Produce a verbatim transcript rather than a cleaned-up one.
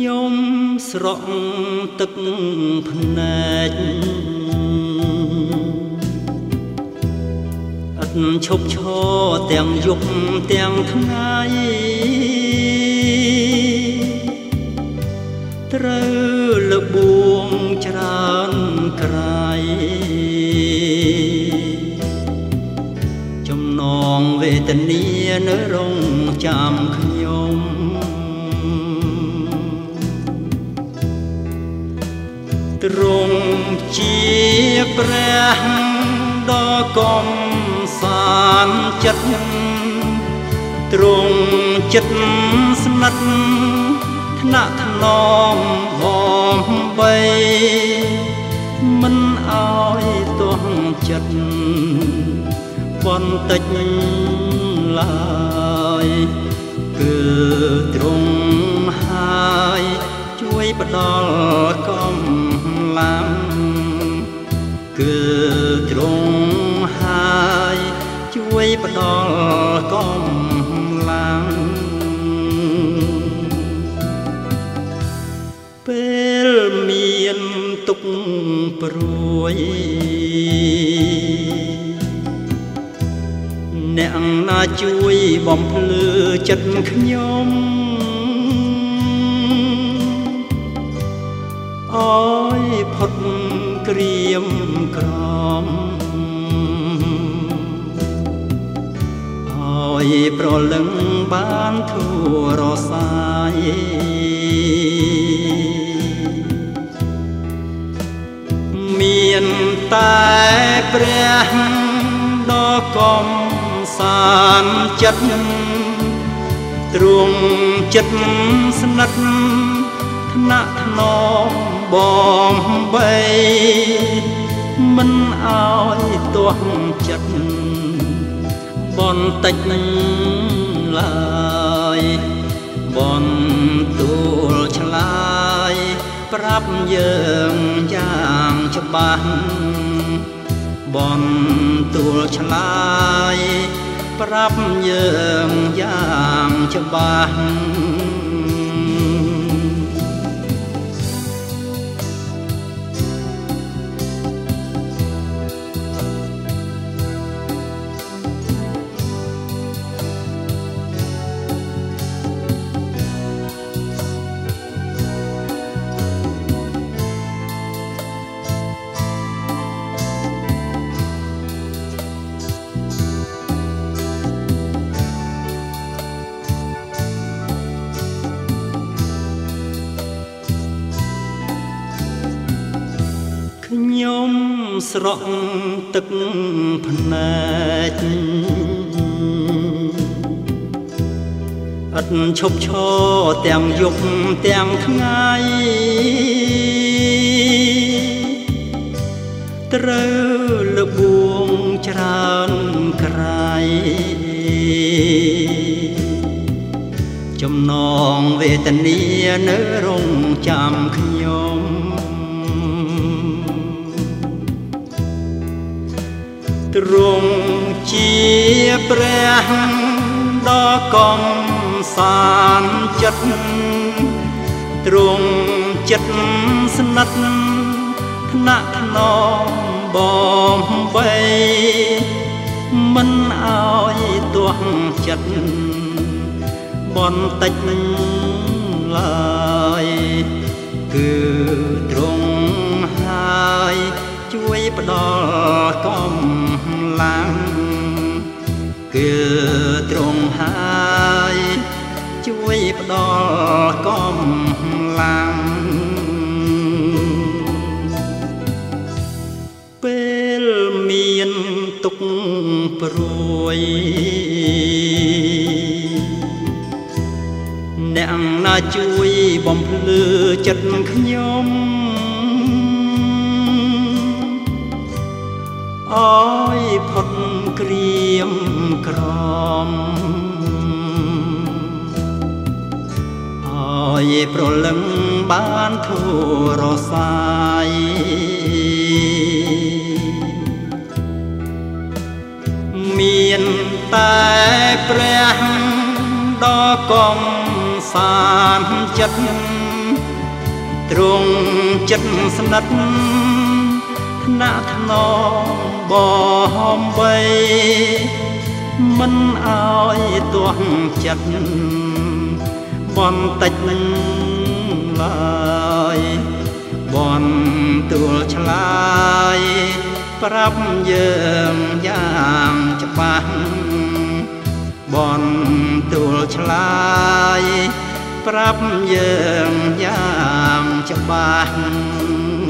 ខ្ញុំស្រក់ទឹកភ្នែកអត់ឈប់ឈរទាំងយប់ទាំងថ្ងៃត្រូវលបួងច្រើនក្រៃចំណងវេទនានៅរងចាំខ្ញុំទ្រង់ជាព្រះដ៏កំសាន្តចិត្តទ្រង់ចិត្តស្និទ្ធថ្នាក់ថ្នមបំបីមិនឲ្យទាស់ចិត្តបន្តិចឡើយគឺទ្រង់ហើយជួយផ្ដល់កម្លាំងគឺទ្រង់ហើយជួយផ្ដល់កម្លាំងពេលមានទុក្ខព្រួយអ្នកណាជួយបំភ្លឺចិត្តខ្ញុំអើយផុតក្រៀមក្រំអើយប្រលឹងបានធូររសាយមានតែព្រះដ៏កំសាន្តចិត្តទ្រង់ចិត្តស្និទ្ធថ្នាក់ថ្នមបំបីមិនឲ្យទាស់ចិត្តបន្តិចឡើយបន្ទូលឆ្លើយប្រាប់យើងយ៉ាងច្បាស់បន្ទូលឆ្លើយប្រាប់យើងយ៉ាងច្បាស់ខ្ញុំស្រក់ទឹកភ្នែកអត់ឈប់ឈរទាំងយប់ទាំងថ្ងៃត្រូវលបួងច្រើនក្រៃចំណងវេទនានៅរងចាំខ្ញុំទ្រង់ជាព្រះដ៏កំសាន្តចិត្តទ្រង់ចិត្តស្និទ្ធថ្នាក់ថ្នមបំបីមិនឲ្យទាស់ចិត្តបន្តិចឡើយគឺទ្រង់ហើយជួយផ្ដល់កម្លាំងគឺទ្រង់ហើយជួយផ្ដល់កម្លាំងពេលមានទុក្ខព្រួយអ្នកណាជួយបំភ្លឺចិត្តខ្ញុំអើយផុតក្រៀមក្រំអើយប្រលឹងបានធូររសាយមានតែព្រះដ៏កំសាន្តចិត្តទ្រង់ចិត្តស្និទ្ធថ្នាក់ថ្នមបំបីមិនឲ្យទាស់ចិត្តបន្តិចឡើយបនទួលឆ្លើយប្រាប់យើងយ៉ាងច្បាស់បនទួលឆ្លើយប្រាប់យើងយ៉ាងច្បាស់